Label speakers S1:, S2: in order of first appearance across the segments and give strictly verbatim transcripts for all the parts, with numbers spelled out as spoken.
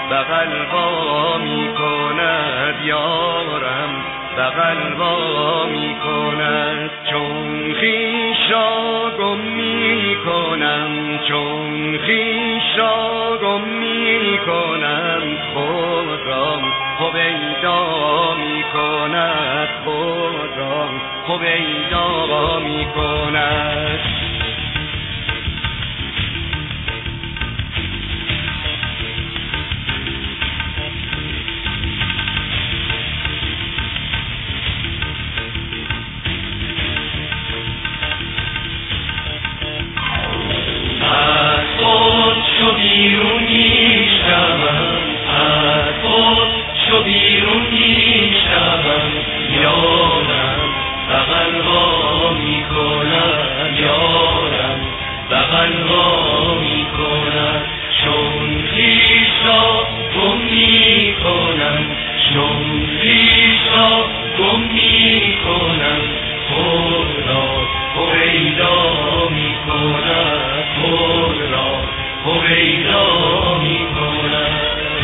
S1: بغل وا می کند یارم، بغل وا می کند. چون خویش را گم می کنم، چون خویش را گم می کنم، خود را هویدا می کند، خود را هویدا می کند.
S2: بیرون میشم، از خود شو بیرون میشم یارم، بغل وا میکنم یارم، بغل وا میکنم. چون خویش را گم میکنم، چون خویش را گم میکنم، خود را هویدا میکنم، خود را هویدا میکنم.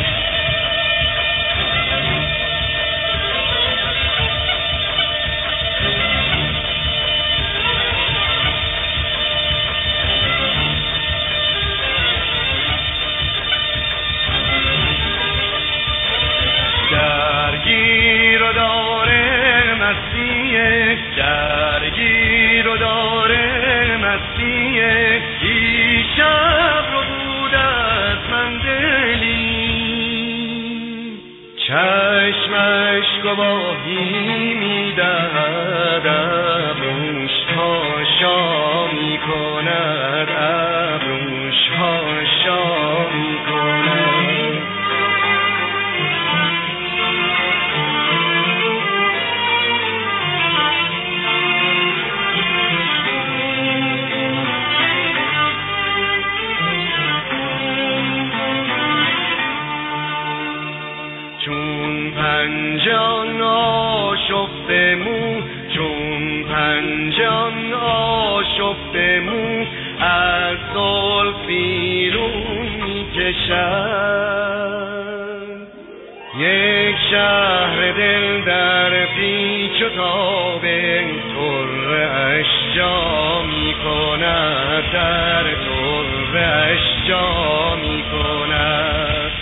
S1: درگیر و داره مسیح، درگیر و داره مسیح، دیشب رو بود از من دلی، چشمش گواهی میدهد، ابروش هاشا میکند، ابروش هاشا میکند. چون پنجان آشفته مو، چون پنجان آشفته مو، از زلف بیرون میکشد. یک شهر دل در پیچ و تاب طره جا میکند، در طره جا میکند.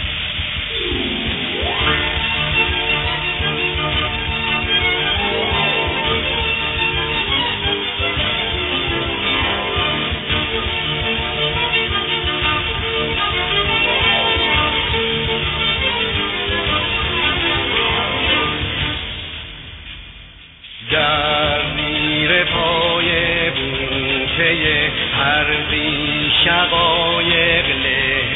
S1: در زیر پای بوته هر بی شقایق له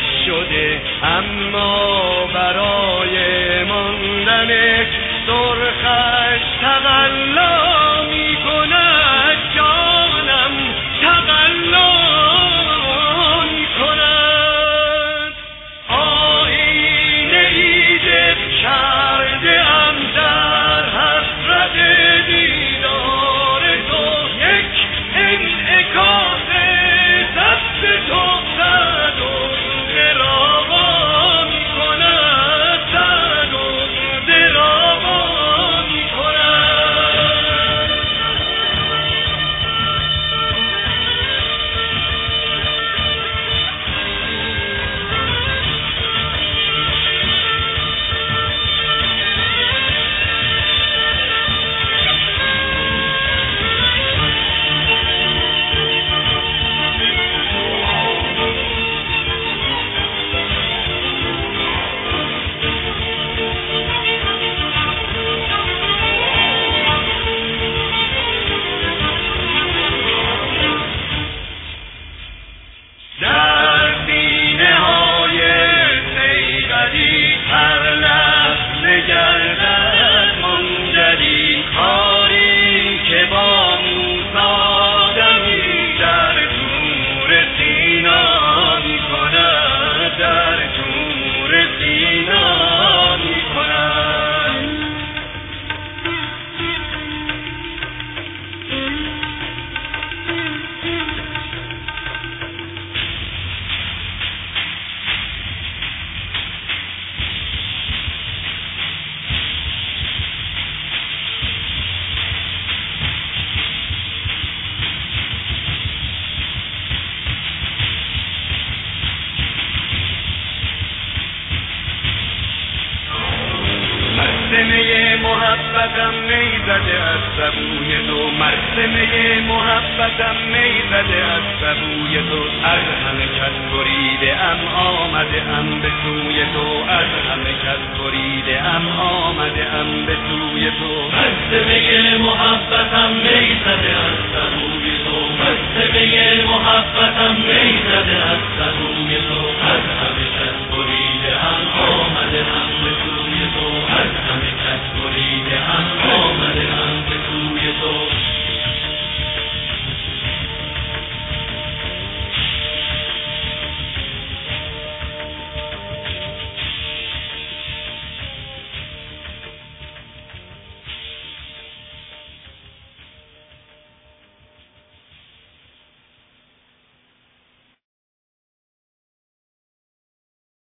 S1: مرسمه محبتم می زده از سبوی تو، مرسمه محبتم می زده از سبوی تو، از همه کس بریده ام آمده ام به سوی تو، از همه کس بریده ام آمده ام به سوی تو.
S2: مرسمه محبتم می زده از سبوی تو، مرسمه محبتم می